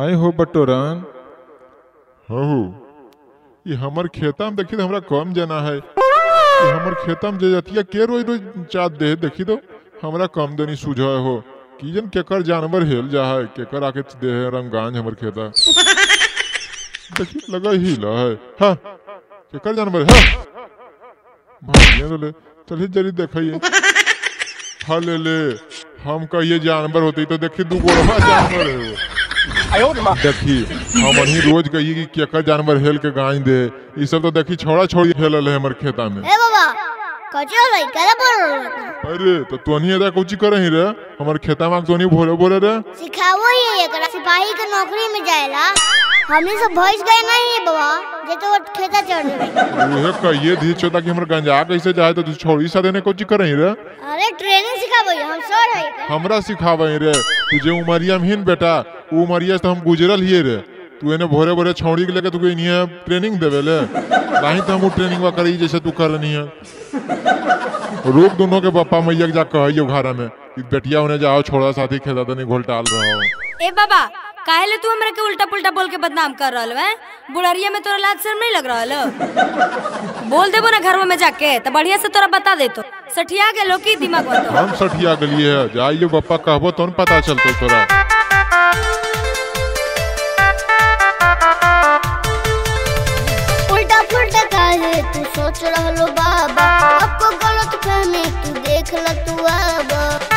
काहे हो बटोरन। हो ये हमर खेता में देखी तो हमरा कम जना है। ये हमर खेता में जे जतिया के रोज रोज चाट दे देखी तो हमरा कम देनी सूझ हो की जन केकर जानवर हेल जा है केकर आके दे है रंगांज हमर खेता देखी लगा ही ला है। हाँ केकर जानवर है भागिए तो ले चलिए जल्दी देखिए। हाँ ले हम कहिए जानवर होती तो देखी दू गोड़वा जानवर है वो देखी हम ही रोज कहिए कि केकर जानवर हेल के गाय दे ये सब तो देखी छोड़ा छोड़ी हेलल है हमर खेता में। ए बाबा कचो भाई करे बोल रहा। अरे तो तोनी एदा कुछ करही रे हमर खेता में तोनी भोले बोले रे सिखावो ही एकरा सिपाही के नौकरी में जाएला। हमने सब भइस गए नहीं है बाबा जे तो खेता चढ़ रहे ओहे कहिए धी चोता कि हमर गंजा कैसे जाए तो तू छोड़ी सा देने कुछ करही रे। अरे ट्रेनिंग सिखावो हम सर है हमरा सिखावही रे तुझे उमरिया में हिन बेटा उ उमरिया से हम गुजरल हिए रे तू एने भोरे भोरे छौड़ी के लेके तू इनिया ट्रेनिंग देवे ले नहीं तो हम ट्रेनिंग वा करी जैसे तू कर रही है। रोक दोनों के पप्पा मैया के जा कहियो घर में कि बेटिया होने जाओ छोड़ा साथी खेता तनी घोलटाल रहो। ए बाबा काहे तू हमरा के उल्टा पुल्टा बोल के बदनाम कर रहल है। बुढ़ारिया में तोरा लाज शर्म नहीं लग रहल। बोल देबो ना घरवा में जाके तो बढ़िया से तोरा बता देतो सठिया गेलो की दिमाग में। हम सठिया गलिए है जाइए पप्पा कहबो तो पता चलतो तोरा। उल्टा पुल्टा काहे तू सोच रहलो बाबा आपको गलत फहमी तू देख ल तू अब।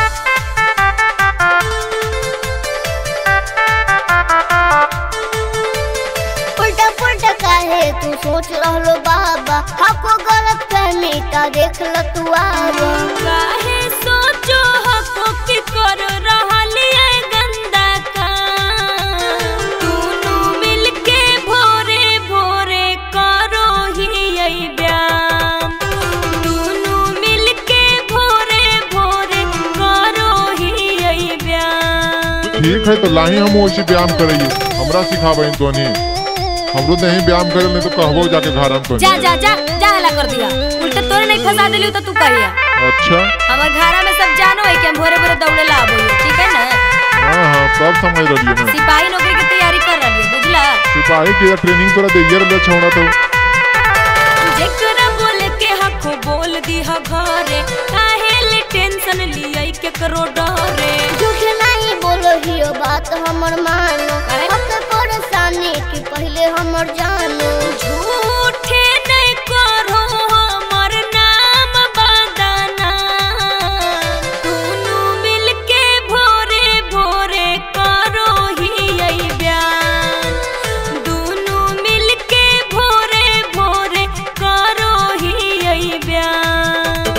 उल्टा पुल्टा काहे तू सोच रहलो बाबा आपको गलत फहमी ता देख ल तू अब। काहे सोचो हको की कर रहल है गंदा काम दोनों मिलके भोरे भोरे करो ही यही व्यायाम दोनों मिलके भोरे भोरे करो ही यही व्यायाम। ठीक है तो लाही हम वैसे व्यायाम करिए हमरा सिखाबे तोनी हमरो नहीं व्यायाम करे नहीं तो कहबो जाके घर हम तो जा जा जा जा हला कर दिया उल्टा तोरे नहीं फंसा देलियो तो तू कहिया। अच्छा हमर घरा में सब जानो है कि हम भोरे भोरे दौड़े ला आबो ठीक है ना। हाँ सब समझ रही है सिपाही नौकरी की तैयारी कर रही है बुझला। सिपाही की ट्रेनिंग तोरा देइए रे छोड़ा तो जेकरा बोले के हको बोल दी ह घरे काहे ले टेंशन लियै के करो डरे। झूठ नहीं बोलो हियो बात हमर मानो अब परेशानी की पहले हमर जानो। झूठे नहीं करो हमर नाम बदना दोनों मिलके भोरे भोरे करो ही यही व्यायाम दोनों मिलके भोरे भोरे करो ही यही व्यायाम।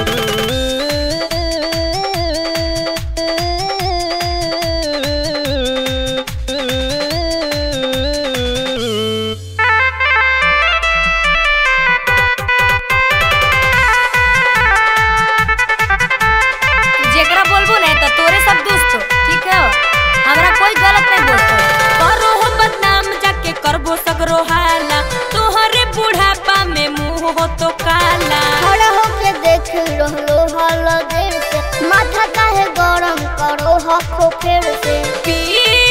जेकरा बोलबो नहीं तो तोरे सब दोस्त ठीक है हमरा कोई गलत नहीं बोलतो करो हो बदनाम जाके करबो सगरो हाला तोहरे बुढ़ापा में मुंह हो तो काला। खड़ा होके देख रहलो हाल देर से माथा काहे गरम करो हको फेर से पी